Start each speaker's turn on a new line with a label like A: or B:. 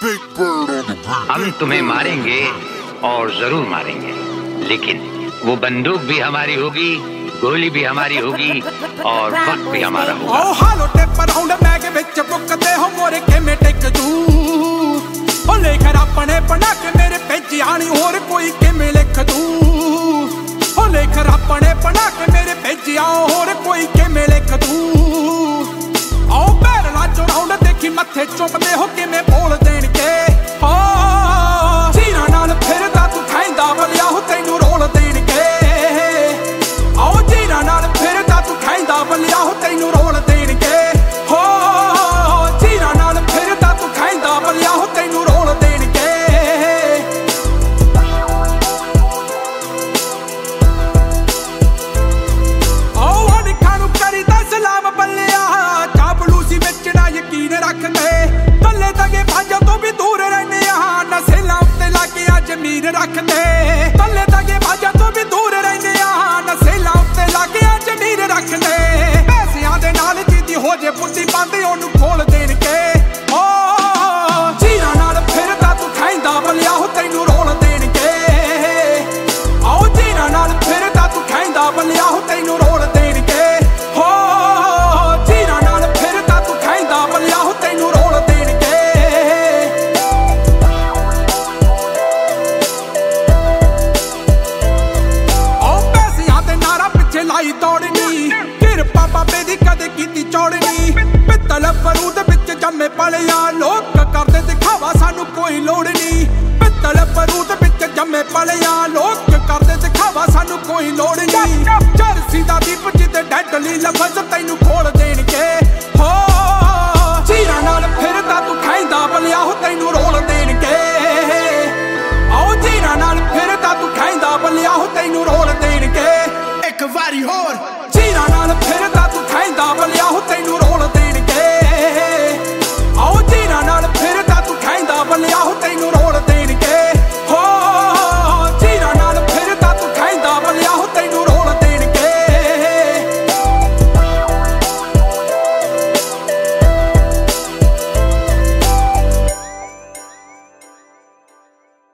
A: हम तुम्हें मारेंगे और जरूर मारेंगे, लेकिन वो बंदूक भी हमारी होगी, गोली भी हमारी होगी और वक्त भी हमारा होगा।
B: ओ हालो टेपर राउंड मैग विच बुकदे हो मोरे किवें टिक जू, ओ लेकर अपने बना के मेरे भेजी आनी होर कोई किवें लिख दू, ओ लेकर अपने बना के मेरे भेजी आओ होर कोई किवें लिख दू। आओ पैरला चो राउंड देखी मत्थे चुमदे हो किवें बोल देणगे, ओ चीरां नाल फिरदा तू खैंदा बलिया हो तैनू रोल देणगे, आओ चीरां नाल फिरदा तू खैंदा बलिया हो तैनू रोल देणगे, हो चीरां नाल फिरदा तू खैंदा बलिया हो तैनू रोल देणगे। आओ अणखां नूं करीदा सलाम बल्लिया, चापलूसी विच ना यकीन रखदे, तल्ले तगे भाजां तो भी दूर रहने आ, नसेलां उत्ते लागे आ जमीन रखदे, तल्ले तगे भाजां तो भी दूर रहने आ, नसेलां उत्ते लागे आ जमीन रखदे। पैसिਆਂ ਦੇ ਨਾਲ ਜਿੱਦੀ ਹੋ ਜੇ ਬੁੱਢੀ ਬੰਦੇ ਉਹਨੂੰ ਖੋਲ ਦੇਣਗੇ, ਓ ਚੀਰਾਂ ਨਾਲ ਫਿਰਦਾ ਤੂੰ ਖੈਂਦਾ ਬਲਿਆ ਹੋ ਤੈਨੂੰ ਰੋਲ ਦੇਣਗੇ, ਆਓ ਚੀਰਾਂ ਨਾਲ ਫਿਰਦਾ ਤੂੰ ਖੈਂਦਾ ਬਲਿਆ ਹੋ ਤੈਨੂੰ ਰੋਲ ਦੇਣਗੇ, ਹੋ ਚੀਰਾਂ ਨਾਲ ਫਿਰਦਾ ਤੂੰ ਖੈਂਦਾ ਬਲਿਆ ਹੋ ਤੈਨੂੰ ਰੋਲ ਦੇਣਗੇ। ਆਓ ਪੈਸਿਆਂ ਦੇ ਨਾਰਾ ਪਿੱਛੇ ਲਾਈ ਦੌੜਨੀ, ਕਿਰਪਾ ਬਾਬੇ ਦੀ ਕਦੇ ਕੀਤੀ ਚੌੜਨੀ, ਪਿੱਤਲ ਬਰੂਦ ਵਿੱਚ ਜੰਮੇ ਪਲਿਆ, ਲੋਕ ਕਰਦੇ ਦਿਖਾਵਾ ਸਾਨੂੰ ਕੋਈ ਲੋੜ ਨਹੀਂ, ਪਿੱਤਲ ਬਰੂਦ ਵਿੱਚ ਜੰਮੇ ਪਲਿਆ, ਲੋਕ ਕਰਦੇ ਦਿਖਾਵਾ ਸਾਨੂੰ ਕੋਈ ਲੋੜ ਨਹੀਂ। ਜਰਸੀ ਦਾ ਦੀਪ ਜਿੱਤੇ ਡੈਡਲੀ ਲਫ਼ਜ਼ ਤੈਨੂੰ ਖੋਲ ਦੇਣਗੇ, ਹੋ ਚੀਰਾਂ ਨਾਲ ਫਿਰਦਾ ਤੂੰ ਖੈਂਦਾ ਬਲਿਆ ਹੋ ਤੈਨੂੰ ਰੋਲ ਦੇਣਗੇ, ਆਓ ਚੀਰਾਂ ਨਾਲ ਫਿਰਦਾ ਤੂੰ ਖੈਂਦਾ ਬਲਿਆ ਹੋ ਤੈਨੂੰ ਰੋਲ ਦੇਣਗੇ। ਇੱਕ ਵਾਰੀ ਹੋਰ